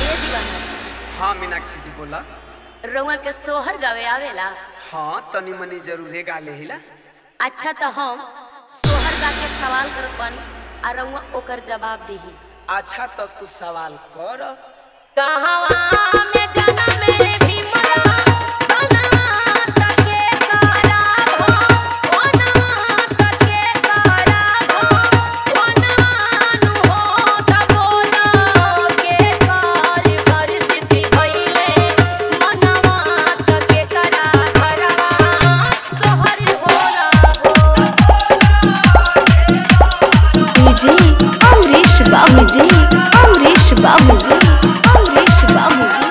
हाँ मीनाक्षी जी बोला। रउआ के सोहर गावे आवेला? हाँ तनी मनी जरूरे गा लेहिला। अच्छा तो हम सोहर गा के सवाल करत बानी आ रउआ ओकर जवाब देही। अच्छा तो तू सवाल कर। कहवा में जनमे भीमरा बना तके करा भो ओना तके करा भो ओना नु हो त बोला के कर परिस्थिति भइले मनवा तके करा घरवा सोहर होला हो जी अमरीश बाबूजी अमरीश बाबूजी अमरीश बाबूजी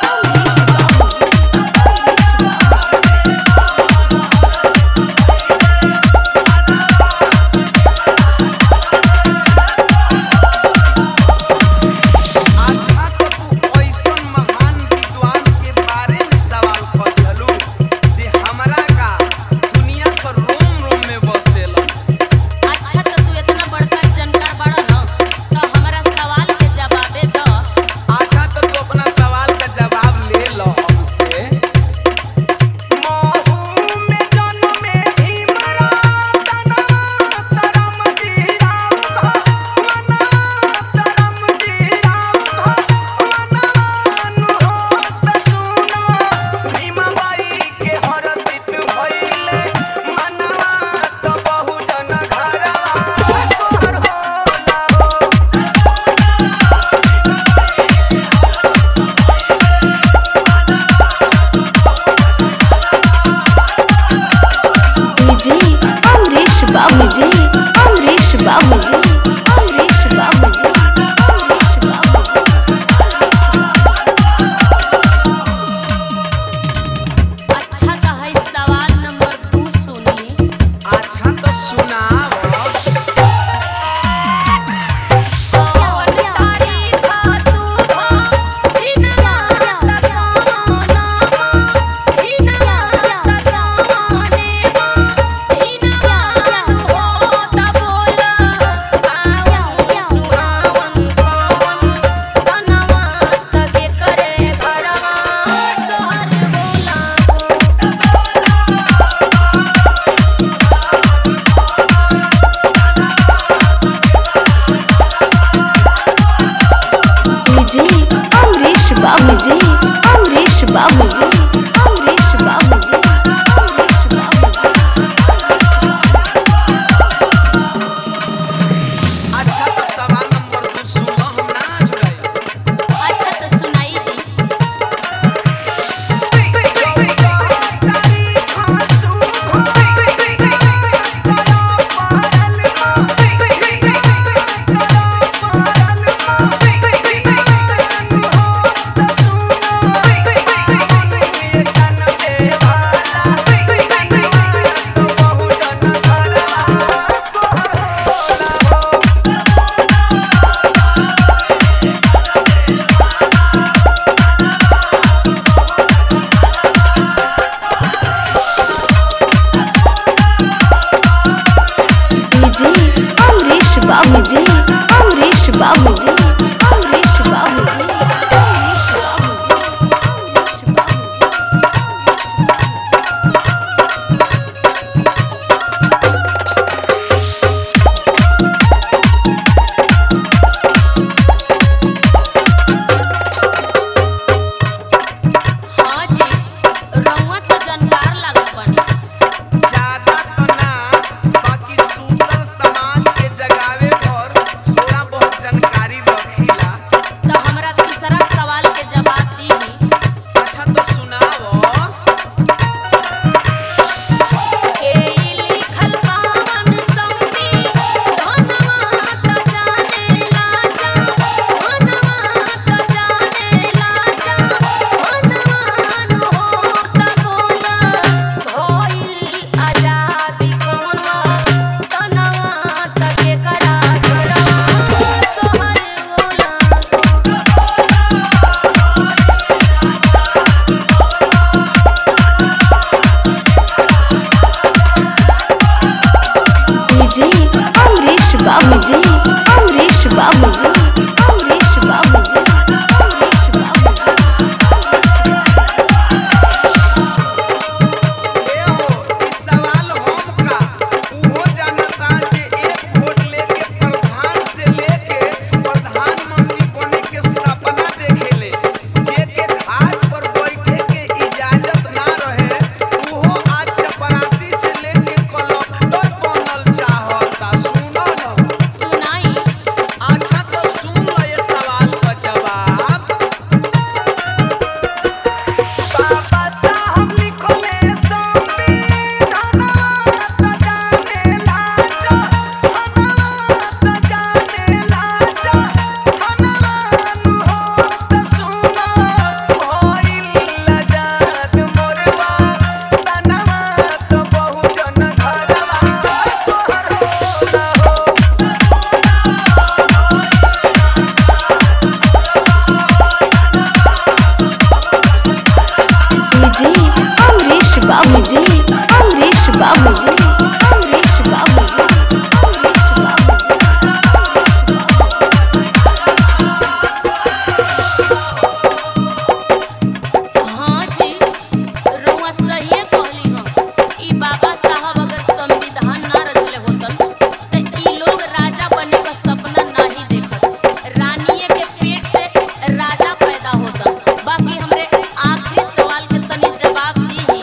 बाबूजी अमरीश बाबूजी अमरीश बाबूजी अमरीश बाबूजी। अच्छा तो है सवाल नंबर 2 सुनिए। अच्छा तो सुनाओ। बाबूजी अमरीश बाबूजी अमरीश बाबूजी अमरीश बाबूजी। अच्छा तो सवाल नंबर 2 सुनो हम ना जुड़ाई। अच्छा तो सुनाई दी। बाबू जी, अमरीश बाबू जी, अमरीश बाबू जी, अमरीश बाबू जी। हाँ जी, रउआ सहिए कहली हम। ई बाबा साहब अगर संविधान ना रचले होतन त ई लोग राजा बने का सपना नाही देखत। रानीये के पेट से राजा पैदा होतन। बाकी हमरे आखिरी सवाल के तनी जवाब दीही।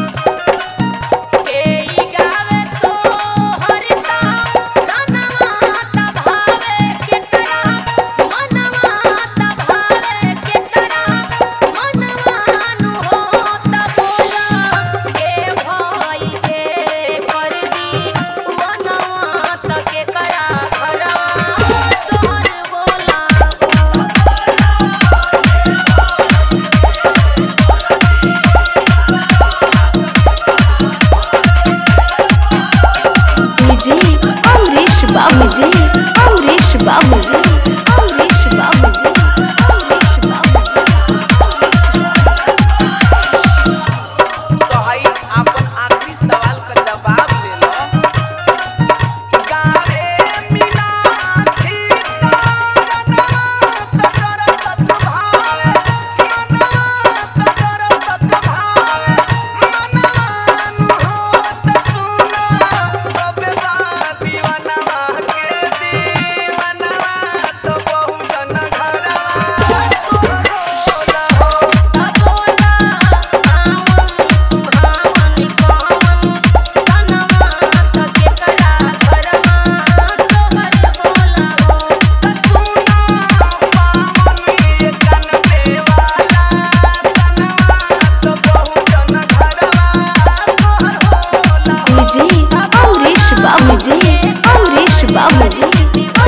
के ई गावे तो हरिता धनवा तभावे केकरा मनवा तभावे केकरा मनवानु हो तबोला के भाई के कर दी मनवा त केकरा घरवा तोहर बोला जी अमरीश बाबू जी, अमरीश बाबू जी, अमरीश बाबू जी, अमरीश बाबू जी। तो हई अपन आखिरी सवाल का जवाब ले लो। गारे मीनाक्षी मनवा तोर सद्भावे मनवा तोर सद्भावे मनवानु हो त सुनो तबे दीवानवा के दीवानवा तो बहुजन घरवा तोहरा हो। तबोला आवन सुहावन कवन धनवा त केकरा घरवा तोहर बोला हो। जी अमरीश बाबू जी, अमरीश बाबू जी।